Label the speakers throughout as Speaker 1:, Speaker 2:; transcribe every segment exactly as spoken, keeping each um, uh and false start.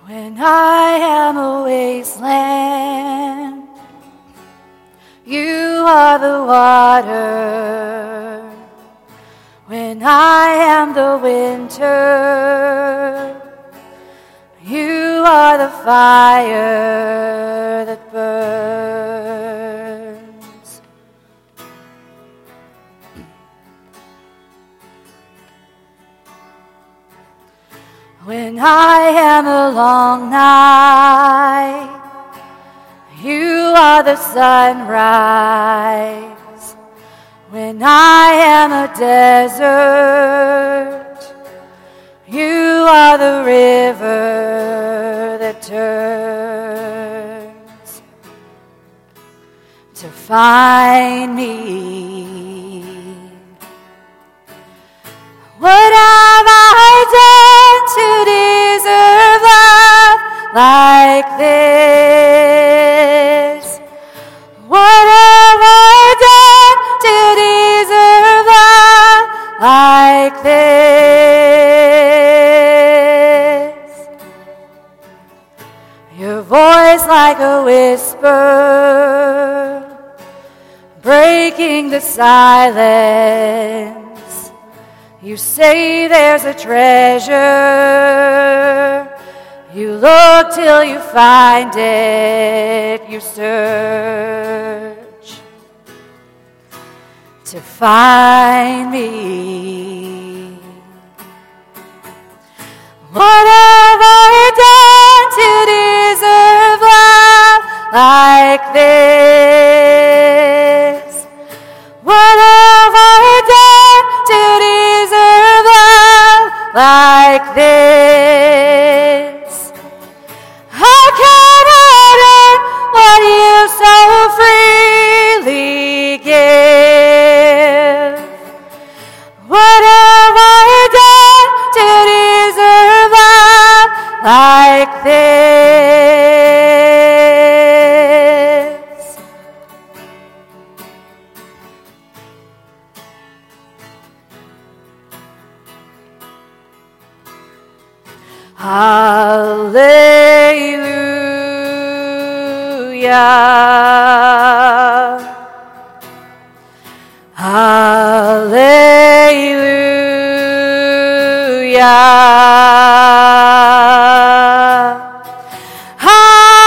Speaker 1: When I am a wasteland, you are the water. When I am the winter, you are the fire that burns. When I am a long night, you are the sunrise. When I am a desert, you are the river that turns to find me. What have I done to deserve love like this? What have I done to deserve love like this? Your voice like a whisper, breaking the silence. You say there's a treasure. You look till you find it. You search to find me. What have I done to deserve love like this? What have I done to deserve love like this? How can I earn what you so freely give? What have I done to deserve love like this? Hallelujah. Hallelujah.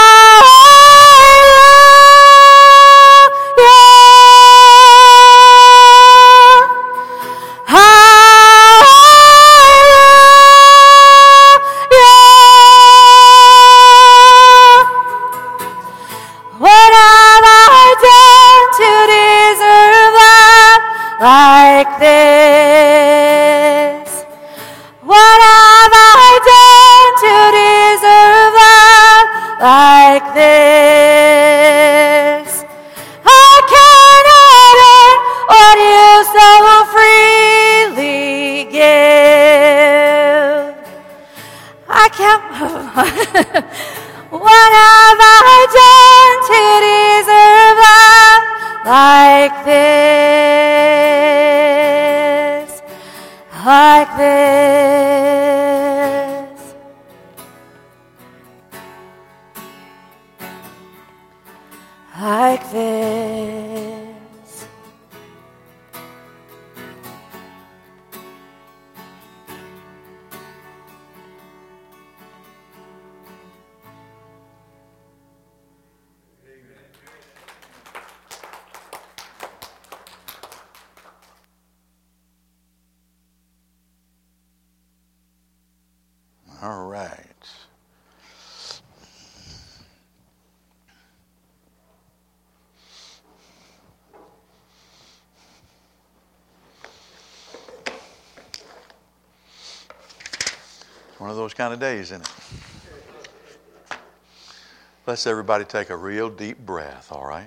Speaker 1: Like this. What have I done to deserve love like this? I cannot earn what you so freely give. I can't. What have I done to deserve love like this? Like this. Like this.
Speaker 2: All right. One of those kind of days, isn't it? Let's everybody take a real deep breath, all right?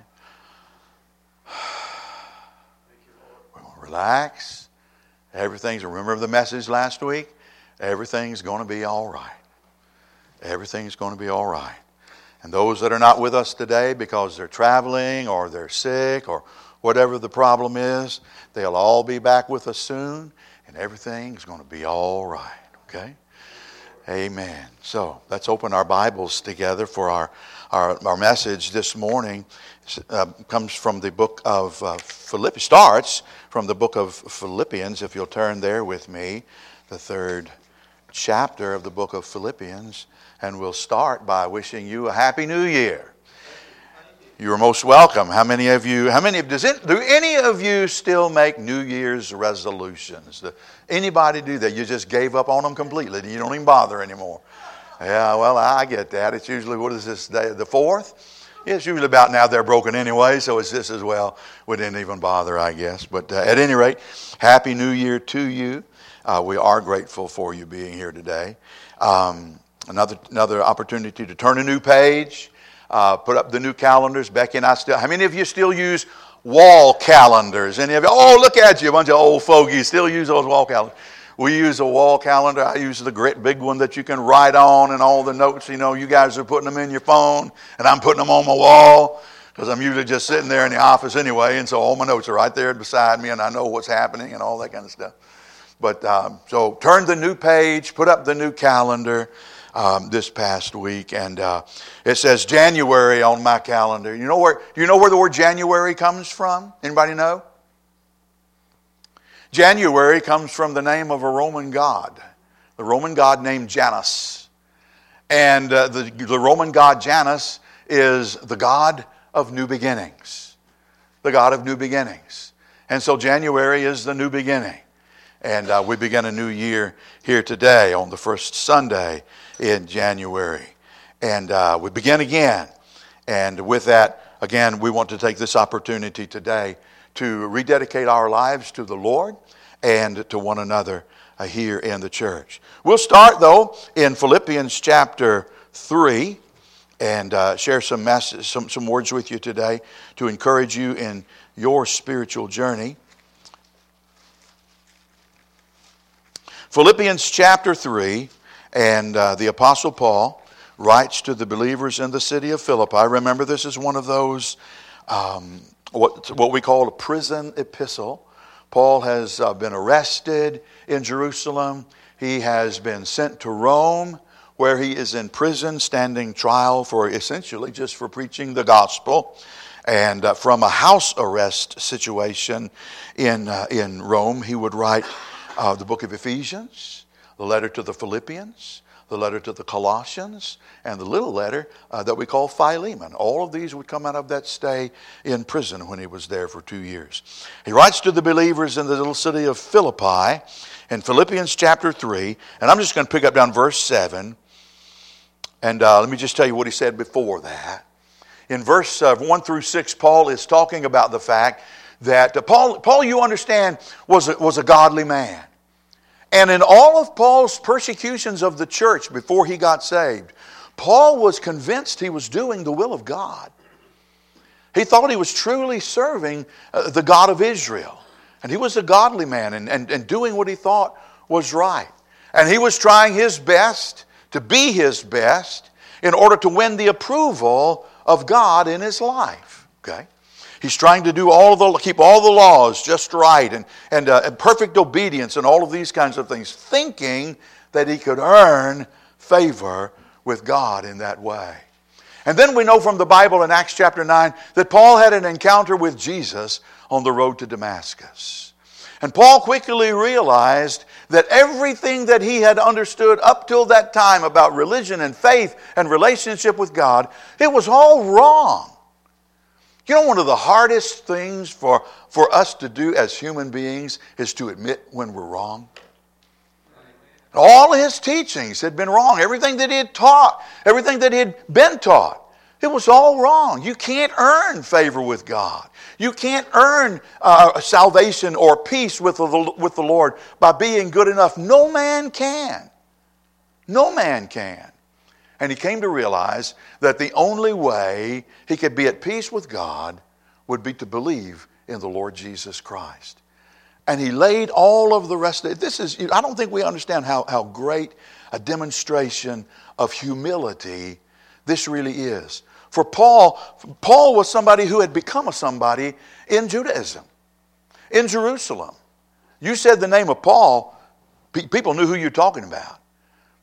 Speaker 2: We're going to relax. Everything's, remember the message last week? Everything's going to be all right. Everything's going to be all right. And those that are not with us today because they're traveling or they're sick or whatever the problem is, they'll all be back with us soon and everything's going to be all right, okay? Amen. So let's open our Bibles together for our, our, our message this morning. Uh, comes from the book of uh, Philippians, starts from the book of Philippians, if you'll turn there with me, the third chapter of the book of Philippians, and we'll start by wishing you a Happy New Year. You're most welcome. How many of you, how many, does it, do any of you still make New Year's resolutions? Do anybody do that? You just gave up on them completely. You don't even bother anymore. Yeah, well, I get that. It's usually, what is this day, the fourth? Yeah, it's usually about now they're broken anyway, so it's this as well. We didn't even bother, I guess. But uh, at any rate, Happy New Year to you. Uh, we are grateful for you being here today. Um, another, another opportunity to turn a new page. Uh, put up the new calendars. Becky and I still, how many of you still use wall calendars? Any of you? Oh, look at you, a bunch of old fogies still use those wall calendars. We use a wall calendar. I use the great big one that you can write on, and all the notes, you know, you guys are putting them in your phone, and I'm putting them on my wall because I'm usually just sitting there in the office anyway, and so all my notes are right there beside me, and I know what's happening and all that kind of stuff. But um, so turn the new page, put up the new calendar. Um, this past week, and uh, it says January on my calendar. You know where? Do you know where the word January comes from? Anybody know? January comes from the name of a Roman god, the Roman god named Janus, and uh, the the Roman god Janus is the god of new beginnings, the god of new beginnings, and so January is the new beginning, and uh, we begin a new year here today on the first Sunday in January. And uh, we begin again. And with that, again, we want to take this opportunity today to rededicate our lives to the Lord and to one another uh, here in the church. We'll start, though, in Philippians chapter three and uh, share some, message, some, some words with you today to encourage you in your spiritual journey. Philippians chapter three. And uh, the Apostle Paul writes to the believers in the city of Philippi. Remember, this is one of those, um, what, what we call a prison epistle. Paul has uh, been arrested in Jerusalem. He has been sent to Rome, where he is in prison, standing trial for essentially just for preaching the gospel. And uh, from a house arrest situation in, uh, in Rome, he would write uh, the book of Ephesians, the letter to the Philippians, the letter to the Colossians, and the little letter uh, that we call Philemon. All of these would come out of that stay in prison when he was there for two years. He writes to the believers in the little city of Philippi in Philippians chapter three, and I'm just going to pick up down verse seven, and uh, let me just tell you what he said before that. In verse uh, one through six, Paul is talking about the fact that uh, Paul, Paul, you understand, was a, was a godly man. And in all of Paul's persecutions of the church before he got saved, Paul was convinced he was doing the will of God. He thought he was truly serving uh, the God of Israel. And he was a godly man and, and, and doing what he thought was right. And he was trying his best to be his best in order to win the approval of God in his life. Okay? He's trying to do all the keep all the laws just right and and, uh, and perfect obedience and all of these kinds of things, thinking that he could earn favor with God in that way. And then we know from the Bible in Acts chapter nine that Paul had an encounter with Jesus on the road to Damascus. And Paul quickly realized that everything that he had understood up till that time about religion and faith and relationship with God, it was all wrong. You know, one of the hardest things for, for us to do as human beings is to admit when we're wrong. All his teachings had been wrong. Everything that he had taught, everything that he had been taught, it was all wrong. You can't earn favor with God. You can't earn uh, salvation or peace with the, with the Lord by being good enough. No man can. No man can. And he came to realize that the only way he could be at peace with God would be to believe in the Lord Jesus Christ. And he laid all of the rest of it. This is, I don't think we understand how, how great a demonstration of humility this really is. For Paul, Paul was somebody who had become a somebody in Judaism, in Jerusalem. You said the name of Pe- Paul, people knew who you're talking about.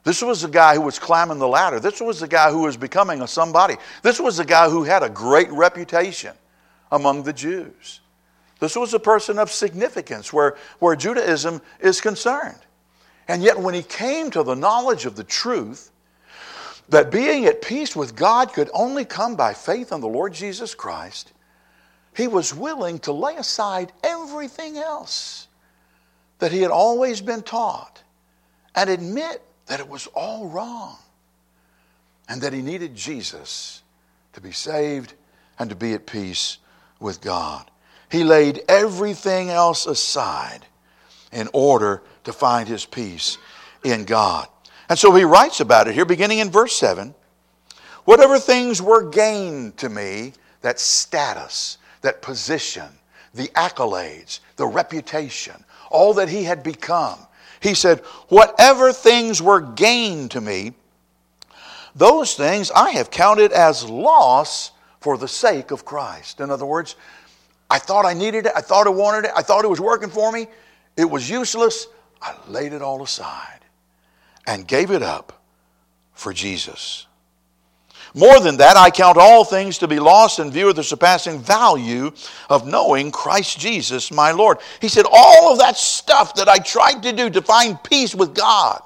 Speaker 2: This was the guy who was climbing the ladder. This was the guy who was becoming a somebody. This was the guy who had a great reputation among the Jews. This was a person of significance where, where Judaism is concerned. And yet when he came to the knowledge of the truth, that being at peace with God could only come by faith in the Lord Jesus Christ, he was willing to lay aside everything else that he had always been taught and admit that it was all wrong and that he needed Jesus to be saved and to be at peace with God. He laid everything else aside in order to find his peace in God. And so he writes about it here, beginning in verse seven. Whatever things were gained to me, that status, that position, the accolades, the reputation, all that he had become. He said, whatever things were gained to me, those things I have counted as loss for the sake of Christ. In other words, I thought I needed it. I thought I wanted it. I thought it was working for me. It was useless. I laid it all aside and gave it up for Jesus. More than that, I count all things to be lost in view of the surpassing value of knowing Christ Jesus, my Lord. He said, all of that stuff that I tried to do to find peace with God.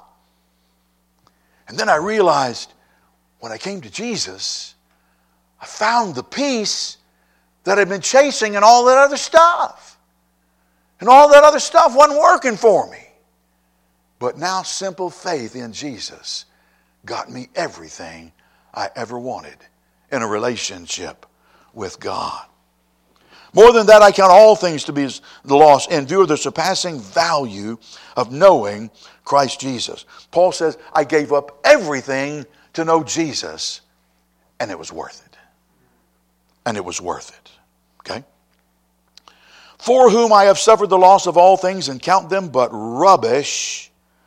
Speaker 2: And then I realized when I came to Jesus, I found the peace that I'd been chasing in all that other stuff. And all that other stuff wasn't working for me. But now simple faith in Jesus got me everything I ever wanted in a relationship with God. More than that, I count all things to be the loss in view of the surpassing value of knowing Christ Jesus. Paul says, I gave up everything to know Jesus, and it was worth it. And it was worth it. Okay? For whom I have suffered the loss of all things and count them but rubbish.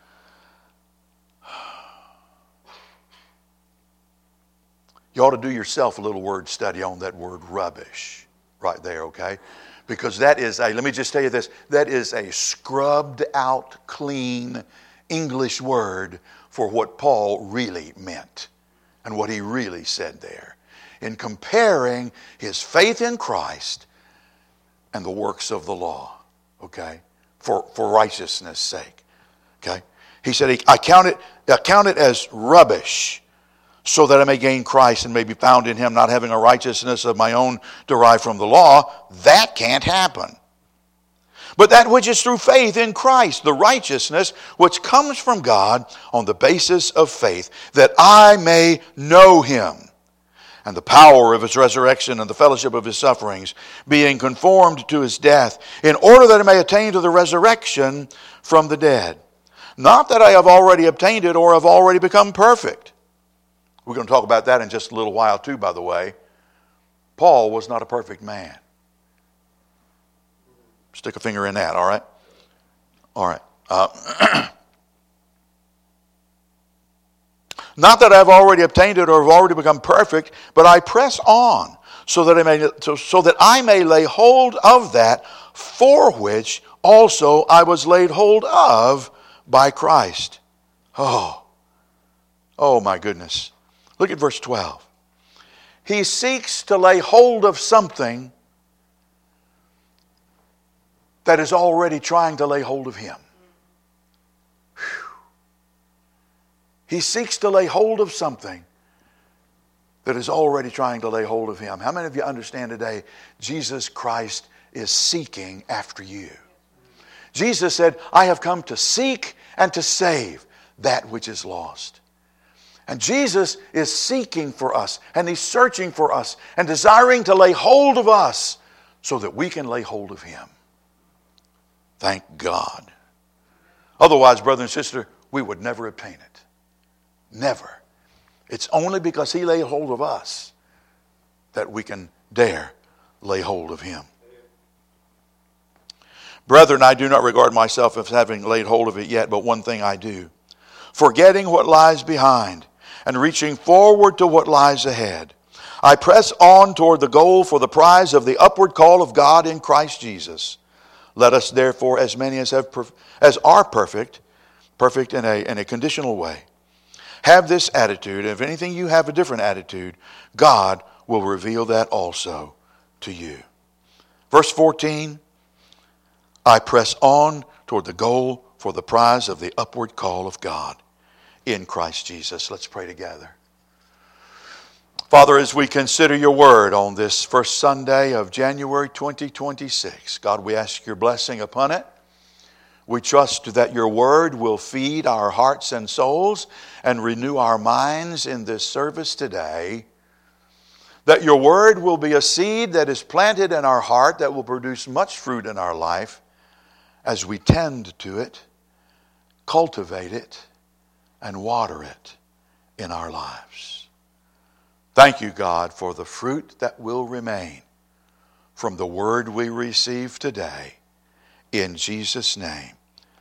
Speaker 2: You ought to do yourself a little word study on that word rubbish right there, okay? Because that is a, let me just tell you this, that is a scrubbed out, clean English word for what Paul really meant and what he really said there in comparing his faith in Christ and the works of the law, okay, for, for righteousness' sake, okay? He said, I count it, I count it as rubbish, so that I may gain Christ and may be found in him, not having a righteousness of my own derived from the law. That can't happen. But that which is through faith in Christ, the righteousness which comes from God on the basis of faith, that I may know him and the power of his resurrection and the fellowship of his sufferings, being conformed to his death, in order that I may attain to the resurrection from the dead. Not that I have already obtained it or have already become perfect. We're going to talk about that in just a little while too, by the way. Paul was not a perfect man. Stick a finger in that, all right? All right. Uh, not that I've already obtained it or have already become perfect, but I press on so that I may, so, so that I may lay hold of that for which also I was laid hold of by Christ. Oh, oh my goodness. Look at verse twelve. He seeks to lay hold of something that is already trying to lay hold of him. Whew. He seeks to lay hold of something that is already trying to lay hold of him. How many of you understand today Jesus Christ is seeking after you? Jesus said, I have come to seek and to save that which is lost. And Jesus is seeking for us, and he's searching for us, and desiring to lay hold of us so that we can lay hold of him. Thank God. Otherwise, brother and sister, we would never obtain it. Never. It's only because he laid hold of us that we can dare lay hold of him. Brethren, I do not regard myself as having laid hold of it yet, but one thing I do, forgetting what lies behind and reaching forward to what lies ahead, I press on toward the goal for the prize of the upward call of God in Christ Jesus. Let us therefore, as many as have as are perfect, perfect in a, in a conditional way, have this attitude. And if anything you have a different attitude, God will reveal that also to you. Verse fourteen, I press on toward the goal for the prize of the upward call of God in Christ Jesus. Let's pray together. Father, as we consider your word on this first Sunday of January twenty twenty-six, God, we ask your blessing upon it. We trust that your word will feed our hearts and souls and renew our minds in this service today. That your word will be a seed that is planted in our heart that will produce much fruit in our life as we tend to it, cultivate it, and water it in our lives. Thank you, God, for the fruit that will remain from the word we receive today. In Jesus' name,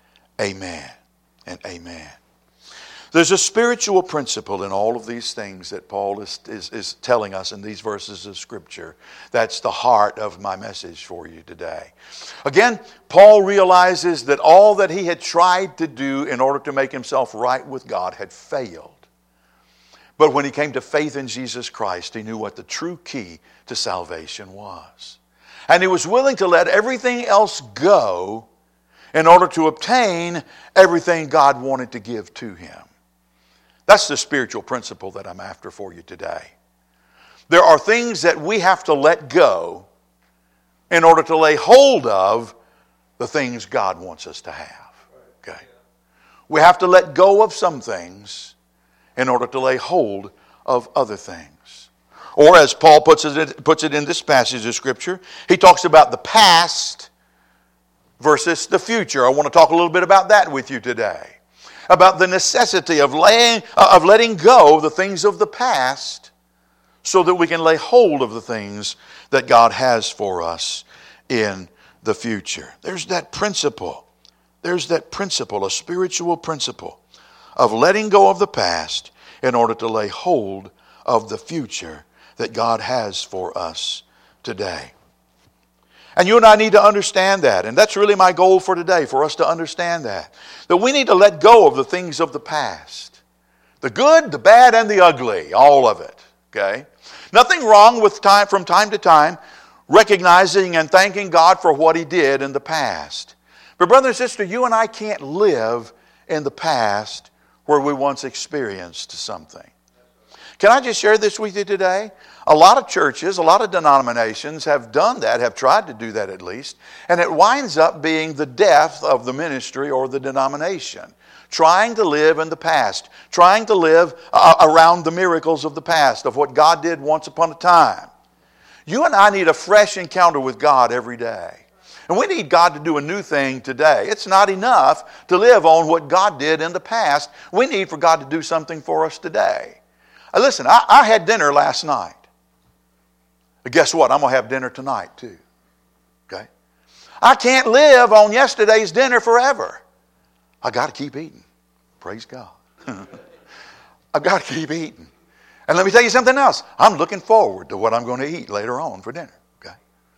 Speaker 2: amen and amen. There's a spiritual principle in all of these things that Paul is, is, is telling us in these verses of Scripture. That's the heart of my message for you today. Again, Paul realizes that all that he had tried to do in order to make himself right with God had failed. But when he came to faith in Jesus Christ, he knew what the true key to salvation was. And he was willing to let everything else go in order to obtain everything God wanted to give to him. That's the spiritual principle that I'm after for you today. There are things that we have to let go in order to lay hold of the things God wants us to have. Okay? We have to let go of some things in order to lay hold of other things. Or as Paul puts it, puts it in this passage of Scripture, he talks about the past versus the future. I want to talk a little bit about that with you today. About the necessity of laying, uh, of letting go of the things of the past so that we can lay hold of the things that God has for us in the future. There's that principle. There's that principle, a spiritual principle of letting go of the past in order to lay hold of the future that God has for us today. And you and I need to understand that. And that's really my goal for today, for us to understand that. That we need to let go of the things of the past. The good, the bad, and the ugly. All of it. Okay? Nothing wrong with time from time to time recognizing and thanking God for what He did in the past. But brother and sister, you and I can't live in the past where we once experienced something. Can I just share this with you today? A lot of churches, a lot of denominations have done that, have tried to do that at least, and it winds up being the death of the ministry or the denomination. Trying to live in the past, trying to live uh, around the miracles of the past, of what God did once upon a time. You and I need a fresh encounter with God every day. And we need God to do a new thing today. It's not enough to live on what God did in the past. We need for God to do something for us today. Now listen, I, I had dinner last night. But guess what? I'm going to have dinner tonight too. Okay? I can't live on yesterday's dinner forever. I got to keep eating. Praise God. I've got to keep eating. And let me tell you something else. I'm looking forward to what I'm going to eat later on for dinner. Okay?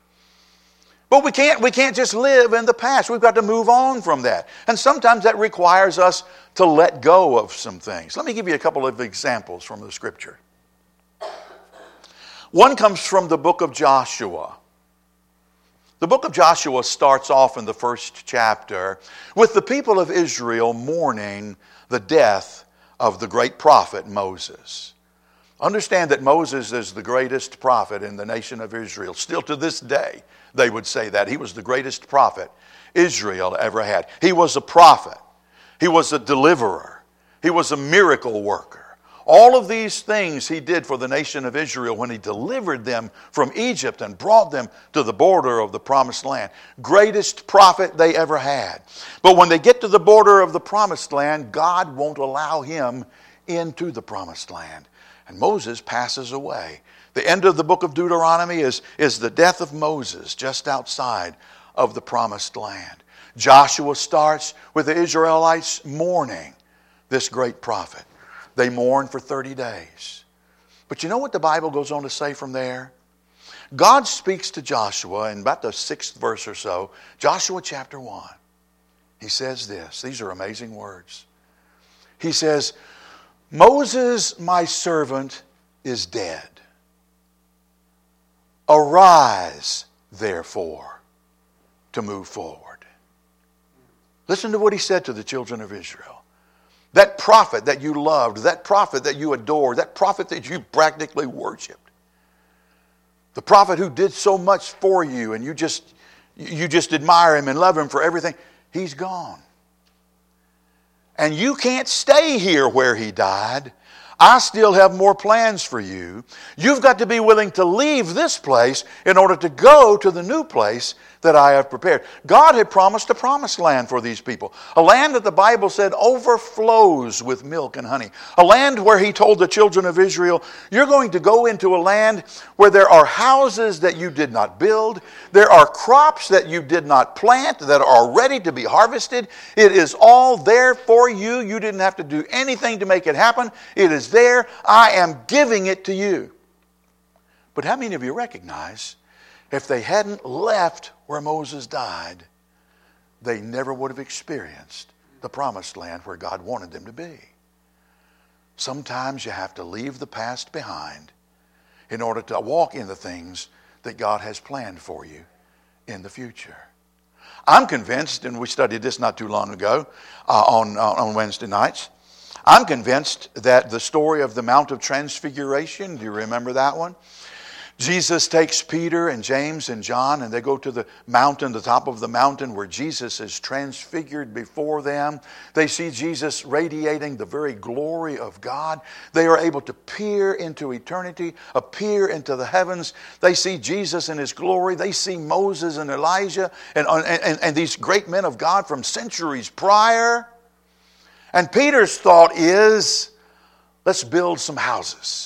Speaker 2: But we can't, we can't just live in the past. We've got to move on from that. And sometimes that requires us to let go of some things. Let me give you a couple of examples from the Scripture. One comes from the book of Joshua. The book of Joshua starts off in the first chapter with the people of Israel mourning the death of the great prophet Moses. Understand that Moses is the greatest prophet in the nation of Israel. Still to this day, they would say that. He was the greatest prophet Israel ever had. He was a prophet. He was a deliverer. He was a miracle worker. All of these things he did for the nation of Israel when he delivered them from Egypt and brought them to the border of the promised land. Greatest prophet they ever had. But when they get to the border of the promised land, God won't allow him into the promised land. And Moses passes away. The end of the book of Deuteronomy is, is the death of Moses just outside of the promised land. Joshua starts with the Israelites mourning this great prophet. They mourn for thirty days. But you know what the Bible goes on to say from there? God speaks to Joshua in about the sixth verse or so, Joshua chapter one. He says this. These are amazing words. He says, Moses, my servant, is dead. Arise, therefore, to move forward. Listen to what he said to the children of Israel. That prophet that you loved, that prophet that you adored, that prophet that you practically worshiped, the prophet who did so much for you and you just, you just admire him and love him for everything, he's gone. And you can't stay here where he died. I still have more plans for you. You've got to be willing to leave this place in order to go to the new place that I have prepared. God had promised a promised land for these people. A land that the Bible said overflows with milk and honey. A land where he told the children of Israel, you're going to go into a land where there are houses that you did not build. There are crops that you did not plant that are ready to be harvested. It is all there for you. You didn't have to do anything to make it happen. It is there. I am giving it to you. But how many of you recognize if they hadn't left where Moses died, they never would have experienced the promised land where God wanted them to be? Sometimes you have to leave the past behind in order to walk in the things that God has planned for you in the future. I'm convinced, and we studied this not too long ago uh, on, uh, on Wednesday nights, I'm convinced that the story of the Mount of Transfiguration, do you remember that one? Jesus takes Peter and James and John and they go to the mountain, the top of the mountain where Jesus is transfigured before them. They see Jesus radiating the very glory of God. They are able to peer into eternity, appear into the heavens. They see Jesus in his glory. They see Moses and Elijah and, and, and these great men of God from centuries prior. And Peter's thought is, let's build some houses.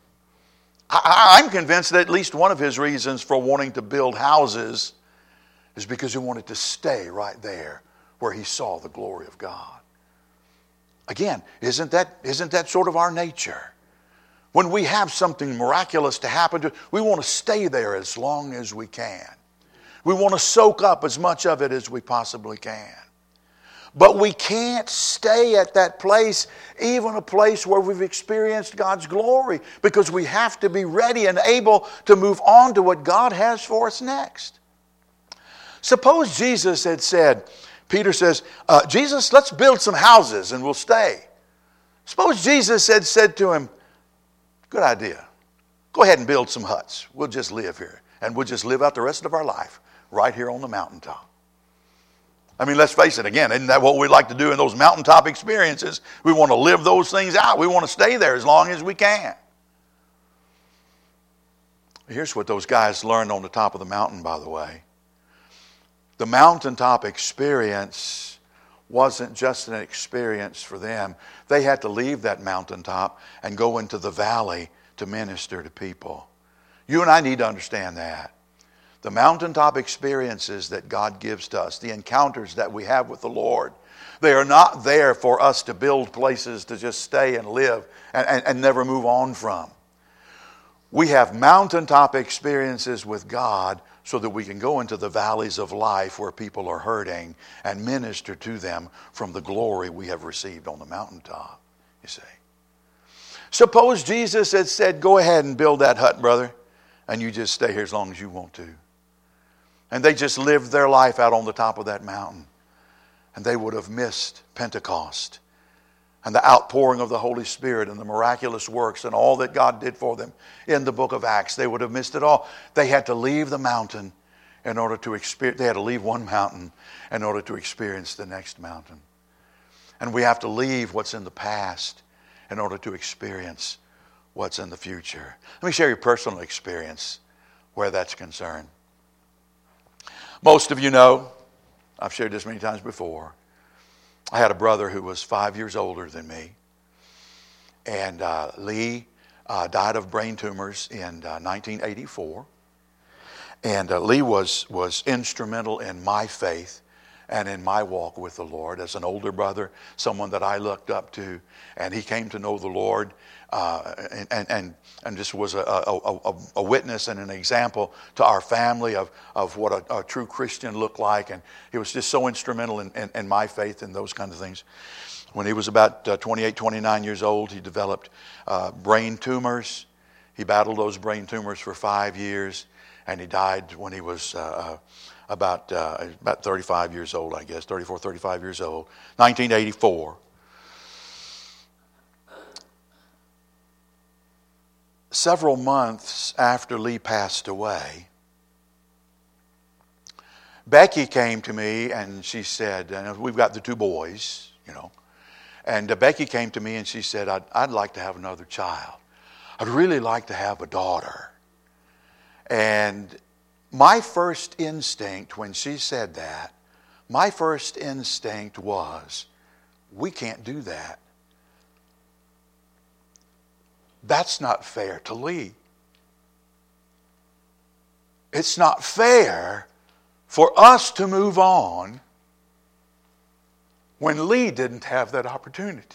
Speaker 2: I'm convinced that at least one of his reasons for wanting to build houses is because he wanted to stay right there where he saw the glory of God. Again, isn't that, isn't that sort of our nature? When we have something miraculous to happen to, we want to stay there as long as we can. We want to soak up as much of it as we possibly can. But we can't stay at that place, even a place where we've experienced God's glory, because we have to be ready and able to move on to what God has for us next. Suppose Jesus had said, Peter says, uh, Jesus, let's build some houses and we'll stay. Suppose Jesus had said to him, good idea. Go ahead and build some huts. We'll just live here. And we'll just live out the rest of our life right here on the mountaintop. I mean, let's face it, again, isn't that what we like to do in those mountaintop experiences? We want to live those things out. We want to stay there as long as we can. Here's what those guys learned on the top of the mountain, by the way. The mountaintop experience wasn't just an experience for them. They had to leave that mountaintop and go into the valley to minister to people. You and I need to understand that. The mountaintop experiences that God gives to us, the encounters that we have with the Lord, they are not there for us to build places to just stay and live and, and, and never move on from. We have mountaintop experiences with God so that we can go into the valleys of life where people are hurting and minister to them from the glory we have received on the mountaintop, you see. Suppose Jesus had said, go ahead and build that hut, brother, and you just stay here as long as you want to. And they just lived their life out on the top of that mountain. And they would have missed Pentecost and the outpouring of the Holy Spirit and the miraculous works and all that God did for them in the book of Acts. They would have missed it all. They had to leave the mountain in order to experience, they had to leave one mountain in order to experience the next mountain. And we have to leave what's in the past in order to experience what's in the future. Let me share your personal experience where that's concerned. Most of you know, I've shared this many times before, I had a brother who was five years older than me. And uh, Lee uh, died of brain tumors in uh, nineteen eighty-four. And uh, Lee was, was instrumental in my faith and in my walk with the Lord as an older brother, someone that I looked up to, and he came to know the Lord, uh, and, and and and just was a, a, a, a witness and an example to our family of, of what a, a true Christian looked like, and he was just so instrumental in, in, in my faith and those kind of things. When he was about uh, twenty-eight, twenty-nine years old, he developed uh, brain tumors. He battled those brain tumors for five years, and he died when he was uh, about uh, about thirty-five years old, I guess, thirty-four, thirty-five years old, nineteen eighty-four. Several months after Lee passed away, Becky came to me and she said, and we've got the two boys, you know, and uh, Becky came to me and she said, I'd, I'd like to have another child. I'd really like to have a daughter. And my first instinct when she said that, my first instinct was, we can't do that. That's not fair to Lee. It's not fair for us to move on when Lee didn't have that opportunity.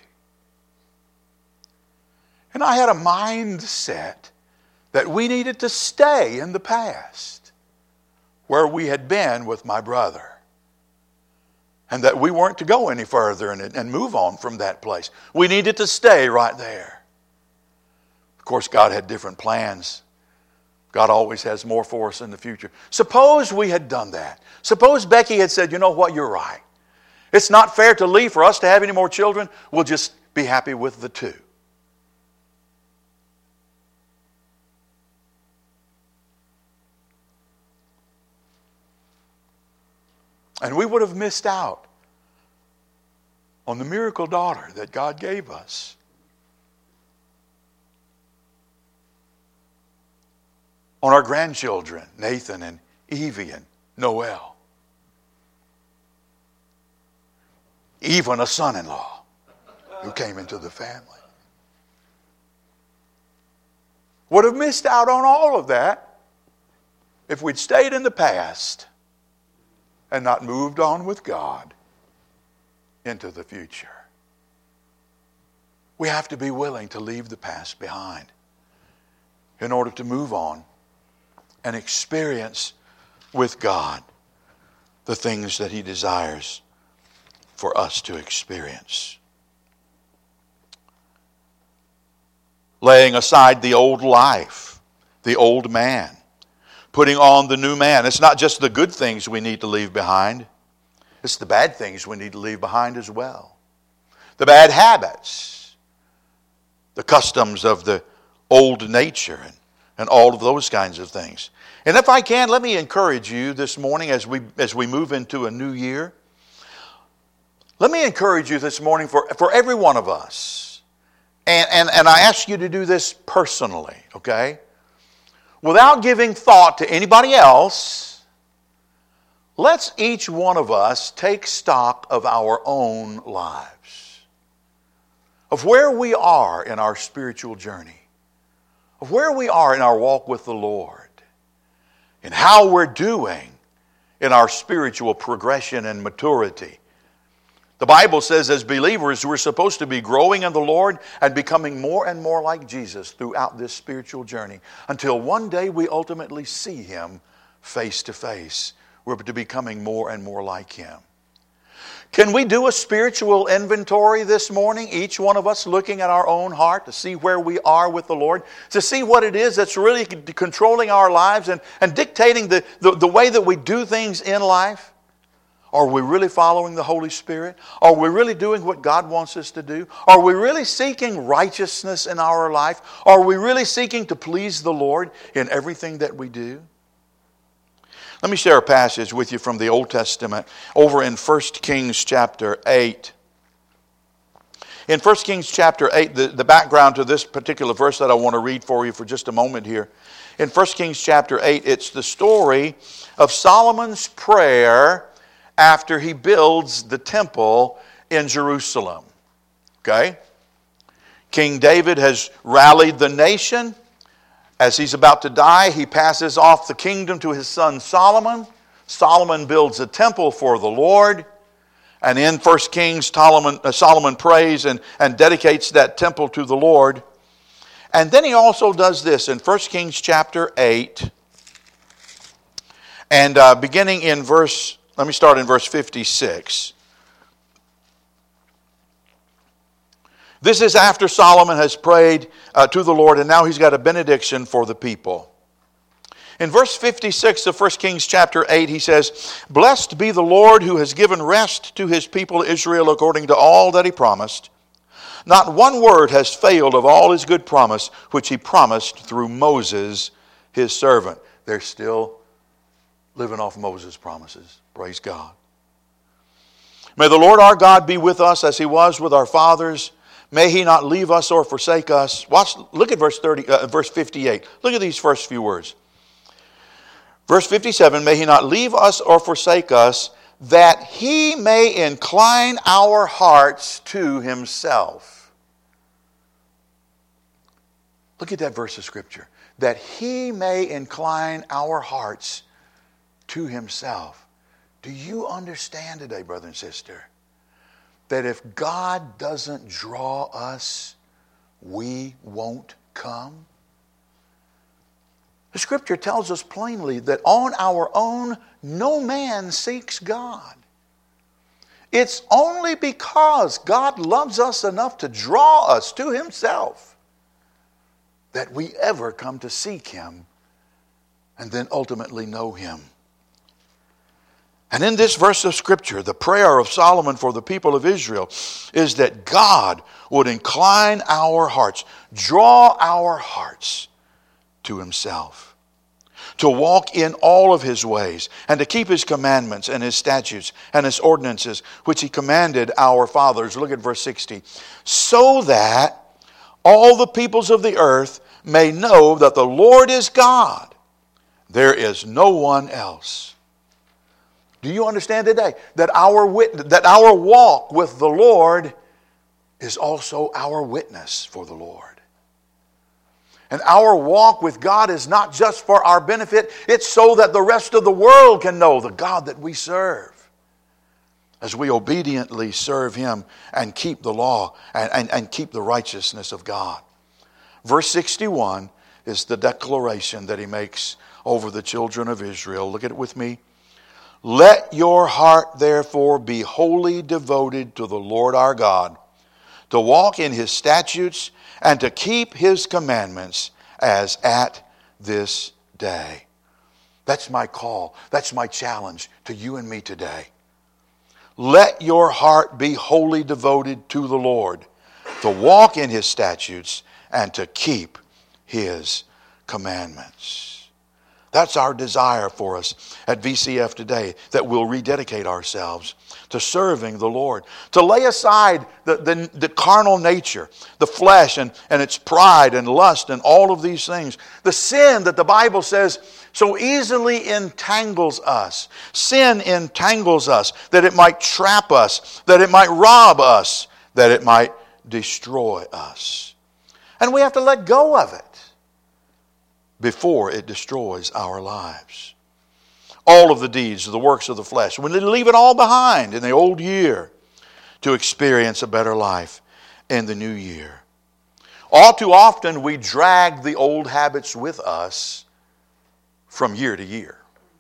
Speaker 2: And I had a mindset that we needed to stay in the past where we had been with my brother, and that we weren't to go any further and, and move on from that place. We needed to stay right there. Of course, God had different plans. God always has more for us in the future. Suppose we had done that. Suppose Becky had said, you know what, you're right. It's not fair to Lee for us to have any more children. We'll just be happy with the two. And we would have missed out on the miracle daughter that God gave us. On our grandchildren, Nathan and Evie and Noel. Even a son-in-law who came into the family. Would have missed out on all of that if we'd stayed in the past and not moved on with God into the future. We have to be willing to leave the past behind in order to move on and experience with God the things that He desires for us to experience. Laying aside the old life, the old man, putting on the new man. It's not just the good things we need to leave behind. It's the bad things we need to leave behind as well. The bad habits, the customs of the old nature, and, and all of those kinds of things. And if I can, let me encourage you this morning as we as we move into a new year. Let me encourage you this morning for, for every one of us. And, and, and I ask you to do this personally, okay? Without giving thought to anybody else, let's each one of us take stock of our own lives, of where we are in our spiritual journey, of where we are in our walk with the Lord, and how we're doing in our spiritual progression and maturity. The Bible says as believers we're supposed to be growing in the Lord and becoming more and more like Jesus throughout this spiritual journey until one day we ultimately see Him face to face. We're to be becoming more and more like Him. Can we do a spiritual inventory this morning, each one of us looking at our own heart to see where we are with the Lord, to see what it is that's really controlling our lives and, and dictating the, the, the way that we do things in life? Are we really following the Holy Spirit? Are we really doing what God wants us to do? Are we really seeking righteousness in our life? Are we really seeking to please the Lord in everything that we do? Let me share a passage with you from the Old Testament over in First Kings chapter eight. In First Kings chapter eight, the, the background to this particular verse that I want to read for you for just a moment here. In First Kings chapter eight, it's the story of Solomon's prayer after he builds the temple in Jerusalem. Okay? King David has rallied the nation. As he's about to die, he passes off the kingdom to his son Solomon. Solomon builds a temple for the Lord. And in First Kings, Solomon, uh, Solomon prays and, and dedicates that temple to the Lord. And then he also does this in First Kings chapter eight. And uh, beginning in verse, let me start in verse fifty-six. This is after Solomon has prayed uh, to the Lord, and now he's got a benediction for the people. In verse fifty-six of First Kings chapter eight, he says, "Blessed be the Lord who has given rest to his people Israel according to all that he promised. Not one word has failed of all his good promise, which he promised through Moses, his servant." They're still living off Moses' promises. Praise God. "May the Lord our God be with us as he was with our fathers. May he not leave us or forsake us." Watch, look at verse thirty, uh, verse fifty-eight. Look at these first few words. Verse fifty-seven, "May he not leave us or forsake us, that he may incline our hearts to himself." Look at that verse of Scripture. That he may incline our hearts to himself. Do you understand today, brother and sister, that if God doesn't draw us, we won't come? The Scripture tells us plainly that on our own, no man seeks God. It's only because God loves us enough to draw us to himself that we ever come to seek him and then ultimately know him. And in this verse of Scripture, the prayer of Solomon for the people of Israel is that God would incline our hearts, draw our hearts to himself, to walk in all of his ways, and to keep his commandments and his statutes and his ordinances, which he commanded our fathers. Look at verse sixty. "So that all the peoples of the earth may know that the Lord is God. There is no one else." Do you understand today that our wit- that our walk with the Lord is also our witness for the Lord? And our walk with God is not just for our benefit, it's so that the rest of the world can know the God that we serve, as we obediently serve him and keep the law and, and, and keep the righteousness of God. Verse sixty-one is the declaration that he makes over the children of Israel. Look at it with me. "Let your heart therefore be wholly devoted to the Lord our God, to walk in his statutes and to keep his commandments as at this day." That's my call. That's my challenge to you and me today. Let your heart be wholly devoted to the Lord, to walk in his statutes and to keep his commandments. That's our desire for us at V C F today, that we'll rededicate ourselves to serving the Lord, to lay aside the, the, the carnal nature, the flesh and, and its pride and lust and all of these things. The sin that the Bible says so easily entangles us. Sin entangles us, that it might trap us, that it might rob us, that it might destroy us. And we have to let go of it before it destroys our lives. All of the deeds, the works of the flesh, we need to leave it all behind in the old year to experience a better life in the new year. All too often we drag the old habits with us from year to year.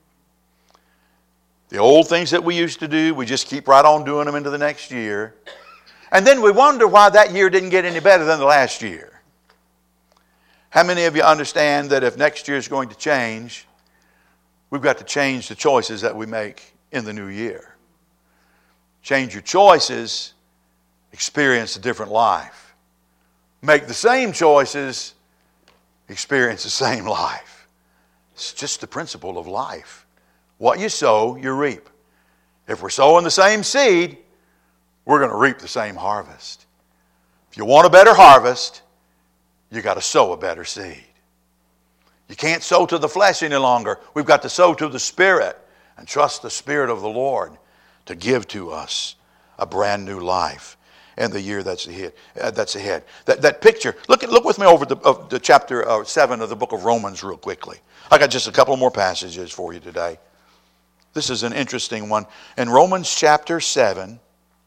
Speaker 2: The old things that we used to do, we just keep right on doing them into the next year. And then we wonder why that year didn't get any better than the last year. How many of you understand that if next year is going to change, we've got to change the choices that we make in the new year? Change your choices, experience a different life. Make the same choices, experience the same life. It's just the principle of life. What you sow, you reap. If we're sowing the same seed, we're going to reap the same harvest. If you want a better harvest, you got to sow a better seed. You can't sow to the flesh any longer. We've got to sow to the Spirit and trust the Spirit of the Lord to give to us a brand new life in the year that's ahead. Uh, that's ahead. That, that picture. Look at, look with me over the, of the chapter uh, seven of the book of Romans real quickly. I got just a couple more passages for you today. This is an interesting one. In Romans chapter seven,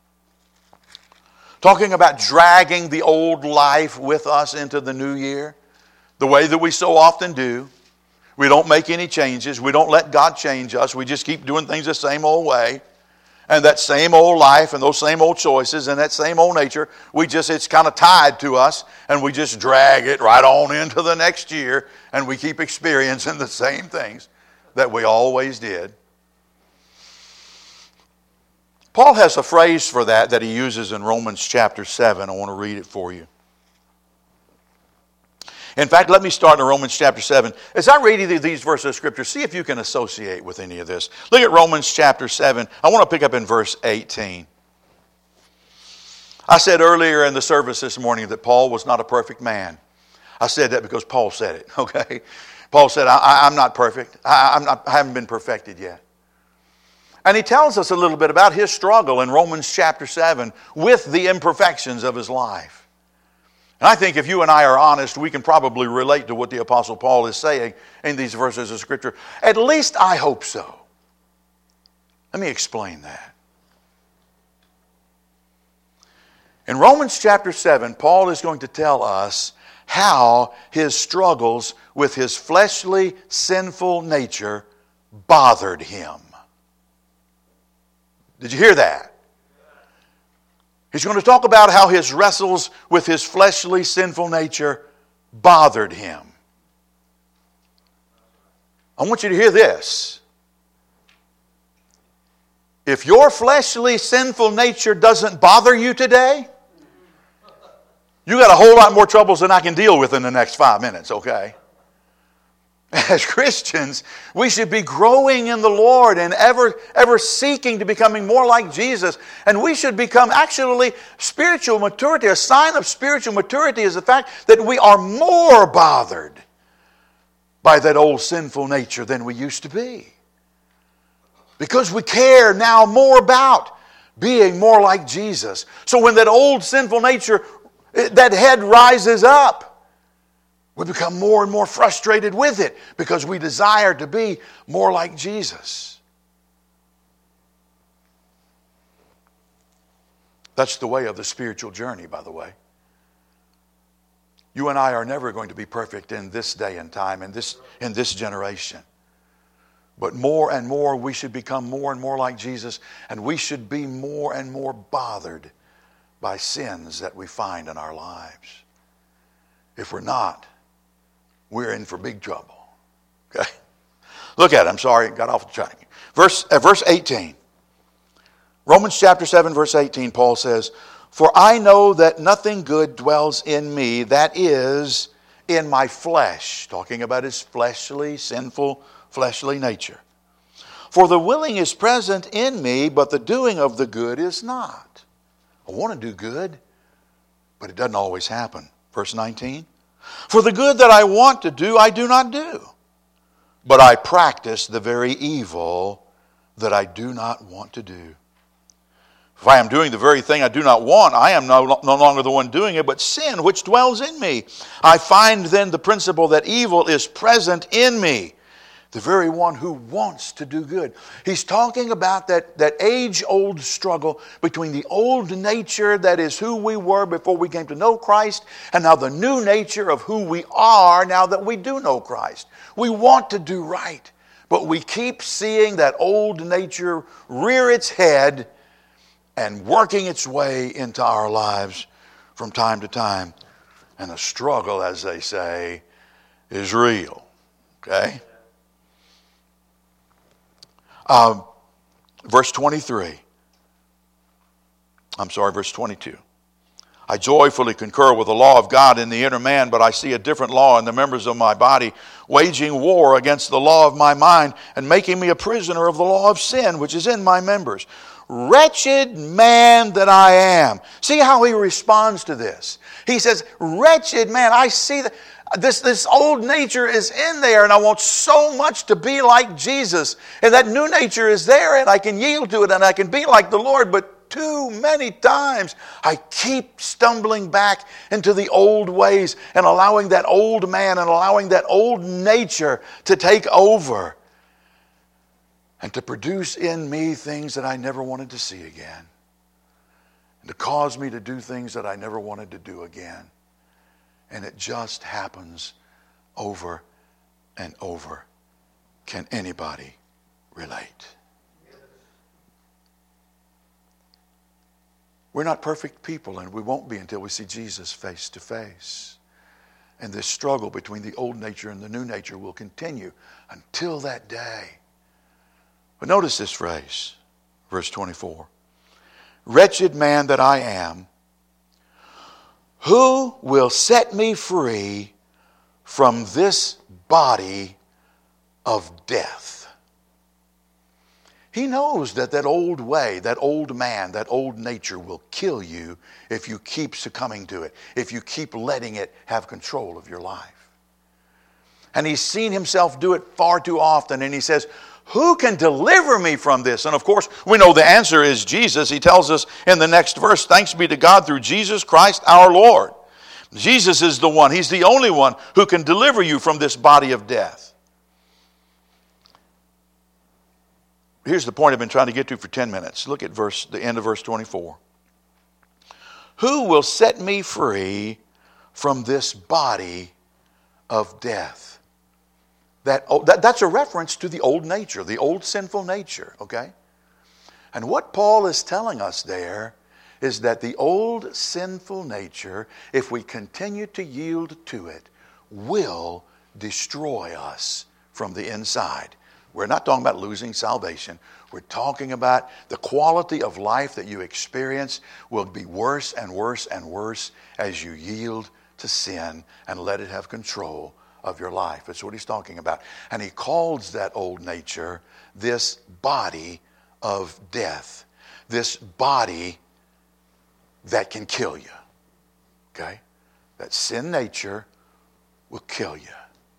Speaker 2: talking about dragging the old life with us into the new year, the way that we so often do. We don't make any changes. We don't let God change us. We just keep doing things the same old way. And that same old life and those same old choices and that same old nature, we just, it's kind of tied to us, and we just drag it right on into the next year, and we keep experiencing the same things that we always did. Paul has a phrase for that that he uses in Romans chapter seven. I want to read it for you. In fact, let me start in Romans chapter seven. As I read these verses of Scripture, see if you can associate with any of this. Look at Romans chapter seven. I want to pick up in verse eighteen. I said earlier in the service this morning that Paul was not a perfect man. I said that because Paul said it, okay? Paul said, I, I'm not perfect. I, I'm not, I haven't been perfected yet. And he tells us a little bit about his struggle in Romans chapter seven with the imperfections of his life. And I think if you and I are honest, we can probably relate to what the Apostle Paul is saying in these verses of Scripture. At least I hope so. Let me explain that. In Romans chapter seven, Paul is going to tell us how his struggles with his fleshly, sinful nature bothered him. Did you hear that? He's going to talk about how his wrestles with his fleshly, sinful nature bothered him. I want you to hear this. If your fleshly, sinful nature doesn't bother you today, you got a whole lot more troubles than I can deal with in the next five minutes, okay? As Christians, we should be growing in the Lord and ever, ever seeking to becoming more like Jesus. And we should become actually spiritual maturity. A sign of spiritual maturity is the fact that we are more bothered by that old sinful nature than we used to be. Because we care now more about being more like Jesus. So when that old sinful nature, that head rises up, we become more and more frustrated with it because we desire to be more like Jesus. That's the way of the spiritual journey, by the way. You and I are never going to be perfect in this day and time, in this, in this generation. But more and more we should become more and more like Jesus, and we should be more and more bothered by sins that we find in our lives. If we're not, we're in for big trouble. Okay? Look at it. I'm sorry, got off the track. Verse, uh, verse eighteen. Romans chapter seven, verse eighteen, Paul says, "For I know that nothing good dwells in me, that is, in my flesh." Talking about his fleshly, sinful, fleshly nature. "For the willing is present in me, but the doing of the good is not." I want to do good, but it doesn't always happen. Verse nineteen. "For the good that I want to do, I do not do. But I practice the very evil that I do not want to do. If I am doing the very thing I do not want, I am no, no longer the one doing it, but sin which dwells in me. I find then the principle that evil is present in me." The very one who wants to do good. He's talking about that, that age-old struggle between the old nature that is who we were before we came to know Christ, and now the new nature of who we are now that we do know Christ. We want to do right, but we keep seeing that old nature rear its head and working its way into our lives from time to time. And the struggle, as they say, is real. Okay? Um, verse twenty-three. I'm sorry, verse twenty-two. "I joyfully concur with the law of God in the inner man, but I see a different law in the members of my body, waging war against the law of my mind and making me a prisoner of the law of sin, which is in my members. Wretched man that I am." See how he responds to this. He says, wretched man, I see that. This, this old nature is in there, and I want so much to be like Jesus. And that new nature is there, and I can yield to it, and I can be like the Lord. But too many times, I keep stumbling back into the old ways and allowing that old man and allowing that old nature to take over. and to produce in me things that I never wanted to see again, and to cause me to do things that I never wanted to do again. And it just happens over and over. Can anybody relate? We're not perfect people, and we won't be until we see Jesus face to face. And this struggle between the old nature and the new nature will continue until that day. But notice this phrase, verse twenty-four. Wretched man that I am, who will set me free from this body of death? He knows that that old way, that old man, that old nature will kill you if you keep succumbing to it, if you keep letting it have control of your life. And he's seen himself do it far too often, and he says, who can deliver me from this? And of course, we know the answer is Jesus. He tells us in the next verse, thanks be to God through Jesus Christ our Lord. Jesus is the one, he's the only one who can deliver you from this body of death. Here's the point I've been trying to get to for ten minutes. Look at verse, the end of verse twenty-four. Who will set me free from this body of death? That, that, that's a reference to the old nature, the old sinful nature, okay? And what Paul is telling us there is that the old sinful nature, if we continue to yield to it, will destroy us from the inside. We're not talking about losing salvation. We're talking about the quality of life that you experience will be worse and worse and worse as you yield to sin and let it have control of your life. That's what he's talking about. And he calls that old nature this body of death. This body that can kill you. Okay? That sin nature will kill you.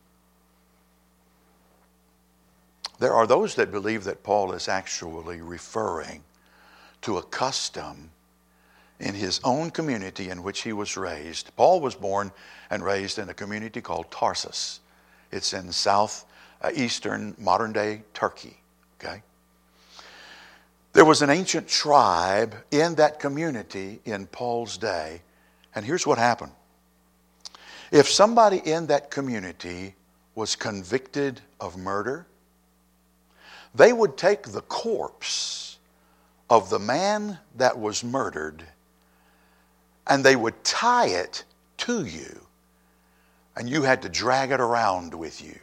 Speaker 2: There are those that believe that Paul is actually referring to a custom in his own community in which he was raised. Paul was born and raised in a community called Tarsus. It's in south uh, eastern modern day Turkey. Okay? There was an ancient tribe in that community in Paul's day, and here's what happened. If somebody in that community was convicted of murder, they would take the corpse of the man that was murdered and they would tie it to you, and you had to drag it around with you.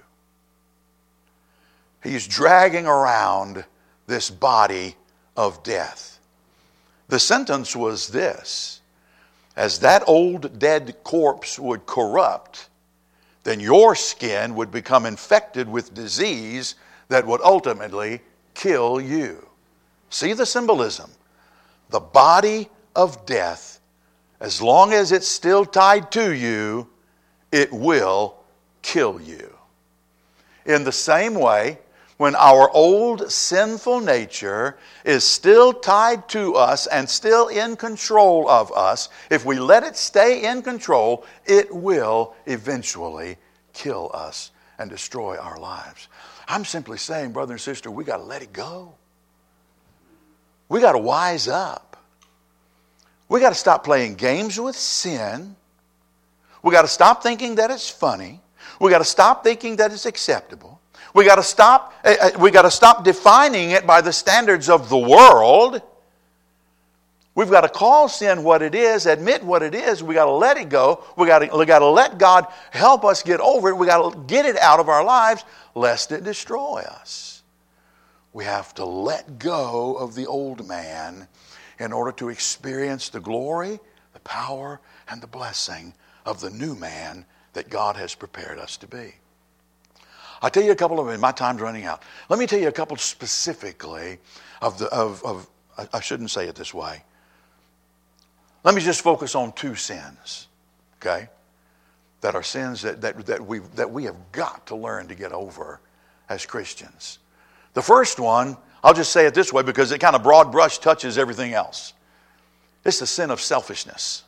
Speaker 2: He's dragging around this body of death. The sentence was this: as that old dead corpse would corrupt, then your skin would become infected with disease that would ultimately kill you. See the symbolism? The body of death, as long as it's still tied to you, it will kill you. In the same way, when our old sinful nature is still tied to us and still in control of us, if we let it stay in control, it will eventually kill us and destroy our lives. I'm simply saying, brother and sister, we got to let it go. We got to wise up. We got to stop playing games with sin. We got to stop thinking that it's funny. We got to stop thinking that it's acceptable. We got to stop. Uh, we got to stop defining it by the standards of the world. We've got to call sin what it is, admit what it is. We got to let it go. We got to, we got to let God help us get over it. We got to get it out of our lives, lest it destroy us. We have to let go of the old man in order to experience the glory, the power, and the blessing of the new man that God has prepared us to be. I'll tell you a couple of them. My time's running out. Let me tell you a couple specifically of the of, of I shouldn't say it this way. Let me just focus on two sins, okay, that are sins that, that, that, we, that we have got to learn to get over as Christians. The first one, I'll just say it this way because it kind of broad brush touches everything else. It's the sin of selfishness.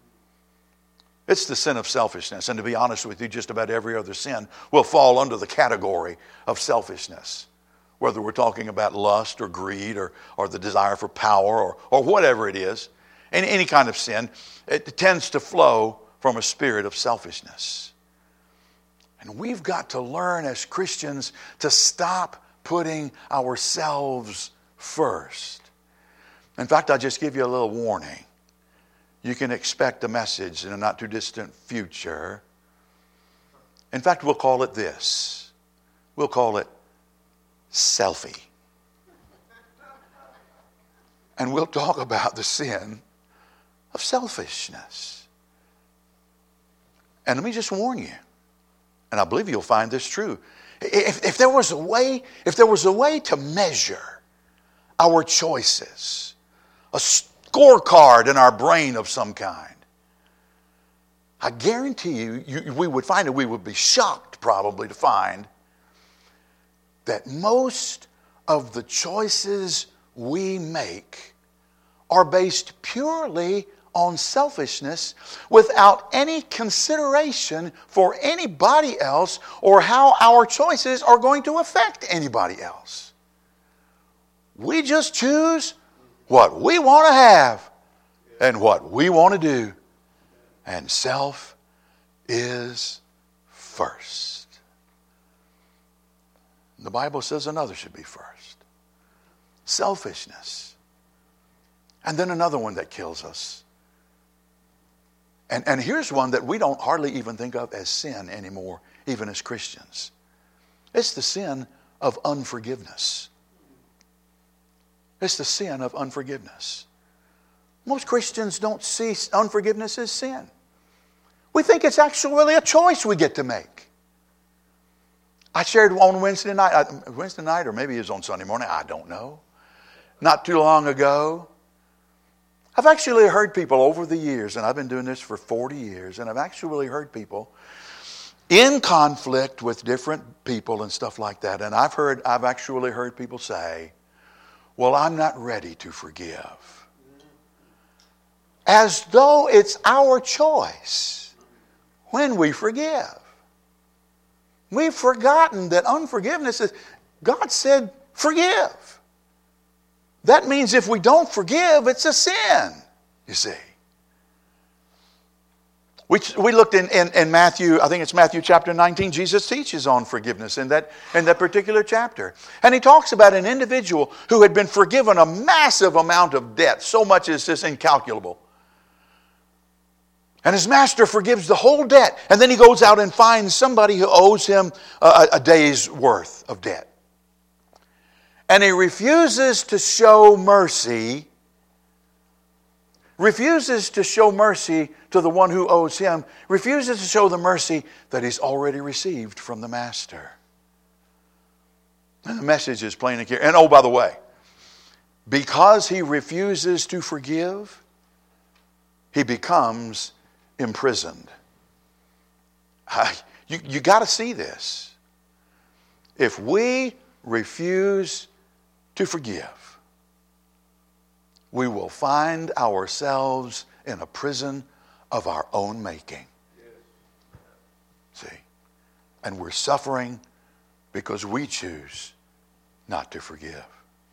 Speaker 2: It's the sin of selfishness. And to be honest with you, just about every other sin will fall under the category of selfishness. whether we're talking about lust or greed or, or the desire for power or, or whatever it is, any, any kind of sin, it tends to flow from a spirit of selfishness. And we've got to learn as Christians to stop putting ourselves first. In fact, I'll just give you a little warning. You can expect a message in a not too distant future. In fact, we'll call it this. We'll call it selfie. And we'll talk about the sin of selfishness. And let me just warn you, and I believe you'll find this true. If, if there was a way, if there was a way to measure our choices, a scorecard in our brain of some kind, I guarantee you, you we would find it, we would be shocked probably to find that most of the choices we make are based purely on selfishness without any consideration for anybody else or how our choices are going to affect anybody else. We just choose what we want to have and what we want to do. And self is first. The Bible says another should be first. Selfishness. And then another one that kills us. And, and here's one that we don't hardly even think of as sin anymore, even as Christians. It's the sin of unforgiveness. It's the sin of unforgiveness. Most Christians don't see unforgiveness as sin. We think it's actually a choice we get to make. I shared on Wednesday night, Wednesday night or maybe it was on Sunday morning, I don't know. Not too long ago. I've actually heard people over the years, and I've been doing this for forty years, and I've actually heard people in conflict with different people and stuff like that. And I've heard, I've actually heard people say, well, I'm not ready to forgive. As though it's our choice when we forgive. We've forgotten that unforgiveness is, God said, forgive. That means if we don't forgive, it's a sin, you see. We, we looked in, in, in Matthew, I think it's Matthew chapter nineteen, Jesus teaches on forgiveness in that, in that particular chapter. And he talks about an individual who had been forgiven a massive amount of debt, so much as this incalculable. And his master forgives the whole debt. And then he goes out and finds somebody who owes him a, a day's worth of debt. And he refuses to show mercy, refuses to show mercy to the one who owes him, refuses to show the mercy that he's already received from the master. And the message is plain and clear. And oh, by the way, because he refuses to forgive, he becomes imprisoned. I, you you got to see this. If we refuse to forgive, we will find ourselves in a prison of our own making. See? And we're suffering because we choose not to forgive.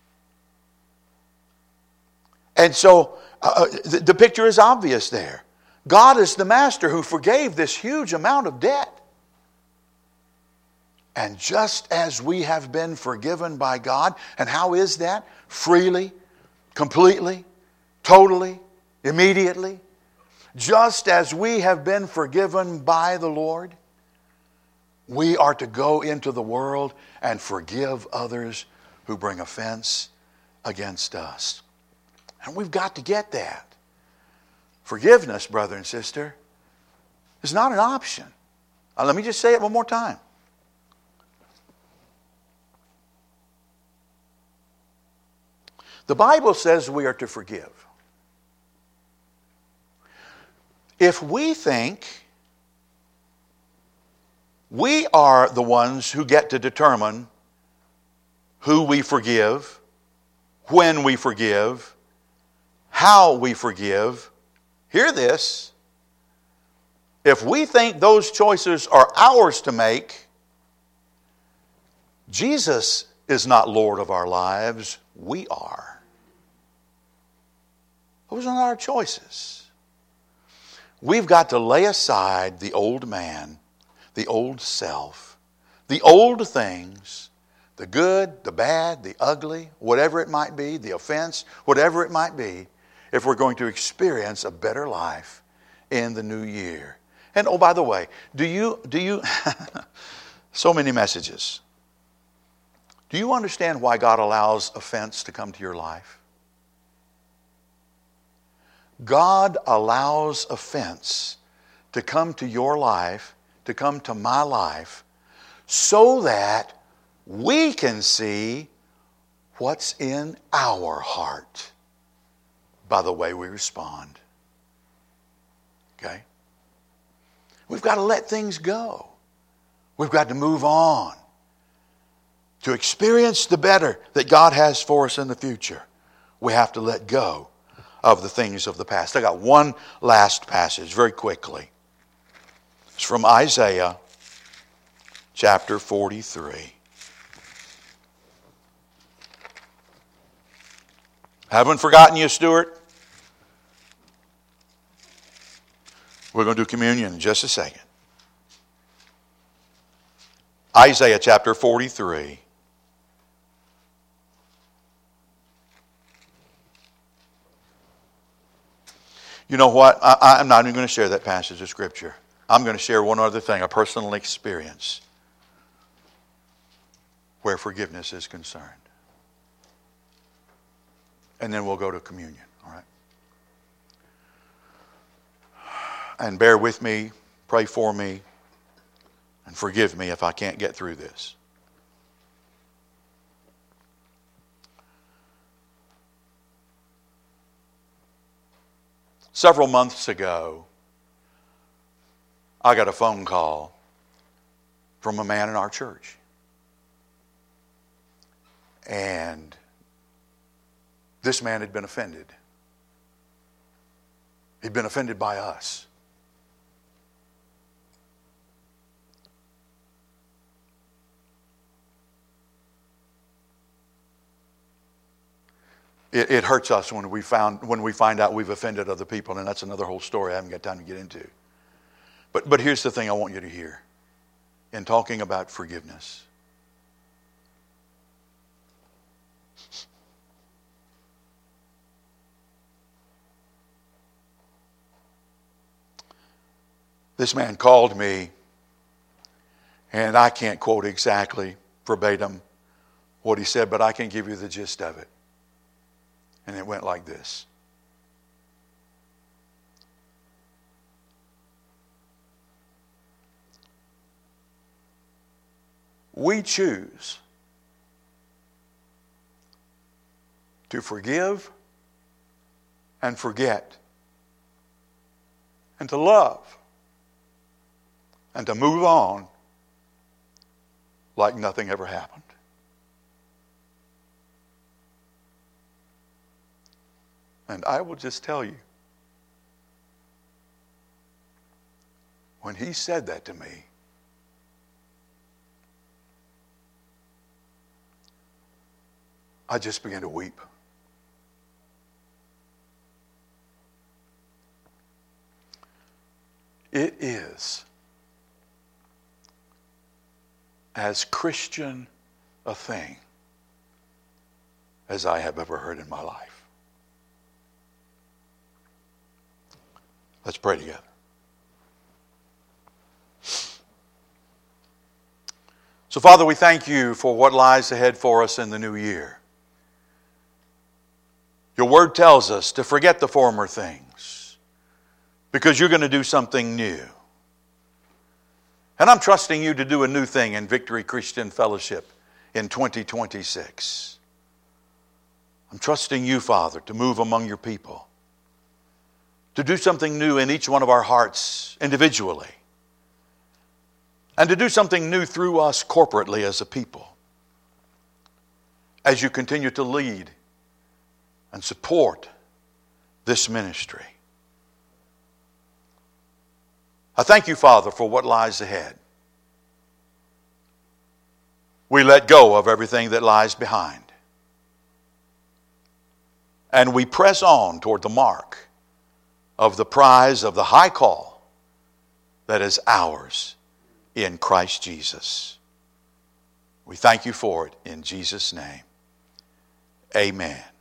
Speaker 2: And so uh, the, the picture is obvious there. God is the master who forgave this huge amount of debt. And just as we have been forgiven by God, and how is that? Freely, completely, totally, immediately. Just as we have been forgiven by the Lord, we are to go into the world and forgive others who bring offense against us. And we've got to get that. Forgiveness, brother and sister, is not an option. Uh, let me just say it one more time. The Bible says we are to forgive. If we think we are the ones who get to determine who we forgive, when we forgive, how we forgive, hear this. If we think those choices are ours to make, Jesus is not Lord of our lives. We are. Those are not our choices. We've got to lay aside the old man, the old self, the old things, the good, the bad, the ugly, whatever it might be, the offense, whatever it might be, if we're going to experience a better life in the new year. And oh, by the way, do you, do you, so many messages. Do you understand why God allows offense to come to your life? God allows offense to come to your life, to come to my life, so that we can see what's in our heart by the way we respond. Okay? We've got to let things go. We've got to move on. To experience the better that God has for us in the future, we have to let go of the things of the past. I got one last passage very quickly. It's from Isaiah chapter forty-three. Haven't forgotten you, Stuart. We're going to do communion in just a second. Isaiah chapter forty-three. You know what? I, I'm not even going to share that passage of Scripture. I'm going to share one other thing, a personal experience where forgiveness is concerned. And then we'll go to communion, all right? And bear with me, pray for me, and forgive me if I can't get through this. Several months ago, I got a phone call from a man in our church. And this man had been offended. He'd been offended by us. It, it hurts us when we found when we find out we've offended other people, and that's another whole story I haven't got time to get into. But but here's the thing I want you to hear in talking about forgiveness. This man called me, and I can't quote exactly verbatim what he said, but I can give you the gist of it. And it went like this. We choose to forgive and forget and to love and to move on like nothing ever happened. And I will just tell you, when he said that to me, I just began to weep. It is as Christian a thing as I have ever heard in my life. Let's pray together. So, Father, we thank you for what lies ahead for us in the new year. Your word tells us to forget the former things because you're going to do something new. And I'm trusting you to do a new thing in Victory Christian Fellowship in twenty twenty-six. I'm trusting you, Father, to move among your people, to do something new in each one of our hearts individually, and to do something new through us corporately as a people, as you continue to lead and support this ministry. I thank you, Father, for what lies ahead. we let go of everything that lies behind. And we press on toward the mark of the prize of the high call that is ours in Christ Jesus. We thank you for it in Jesus' name. Amen.